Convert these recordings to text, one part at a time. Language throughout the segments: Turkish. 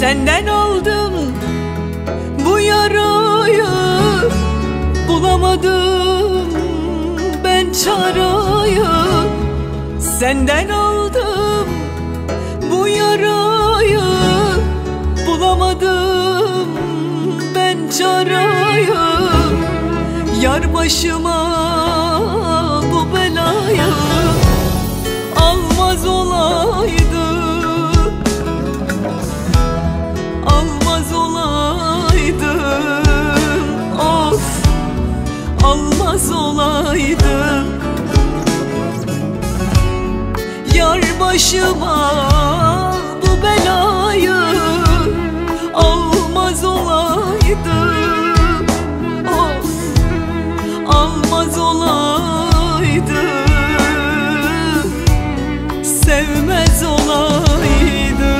Senden aldım bu yarayı, bulamadım ben çarayı. Senden aldım bu yarayı, bulamadım ben çarayı. Yar başıma bu belayı almaz olaydı, almaz olaydı, of, almaz olaydı. Yar başıma bu belayı almaz olaydı, of, almaz olaydı, sevmez olaydı.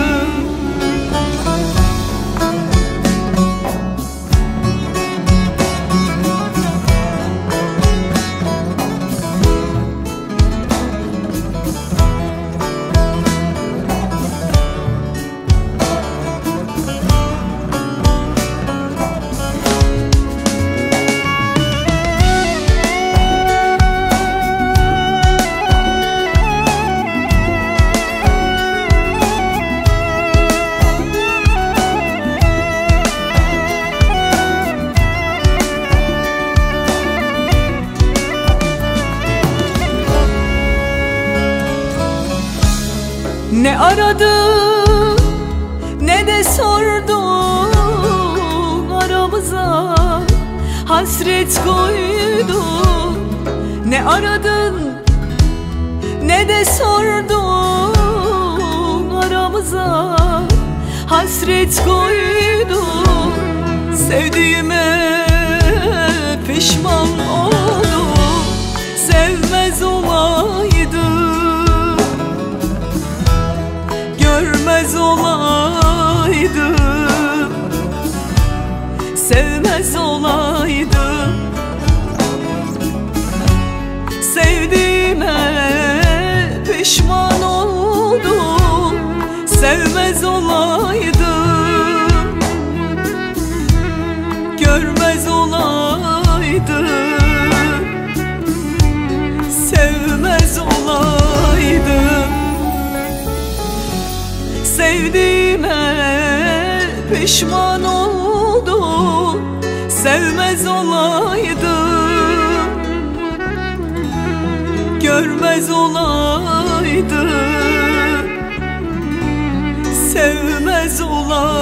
Ne aradın ne de sordun aramıza, hasret koydun. Ne aradın ne de sordun aramıza, hasret koydun. Sevdiğime pişman oldum, sevmez olaydım, görmez olaydım, sevmez olaydım. Sevdiğime pişman oldum, sevmez olaydım, görmez olaydım, sevmez olaydım. Sevdiğime pişman oldum, sevmez olaydım, görmez olaydım, sevmez olaydım.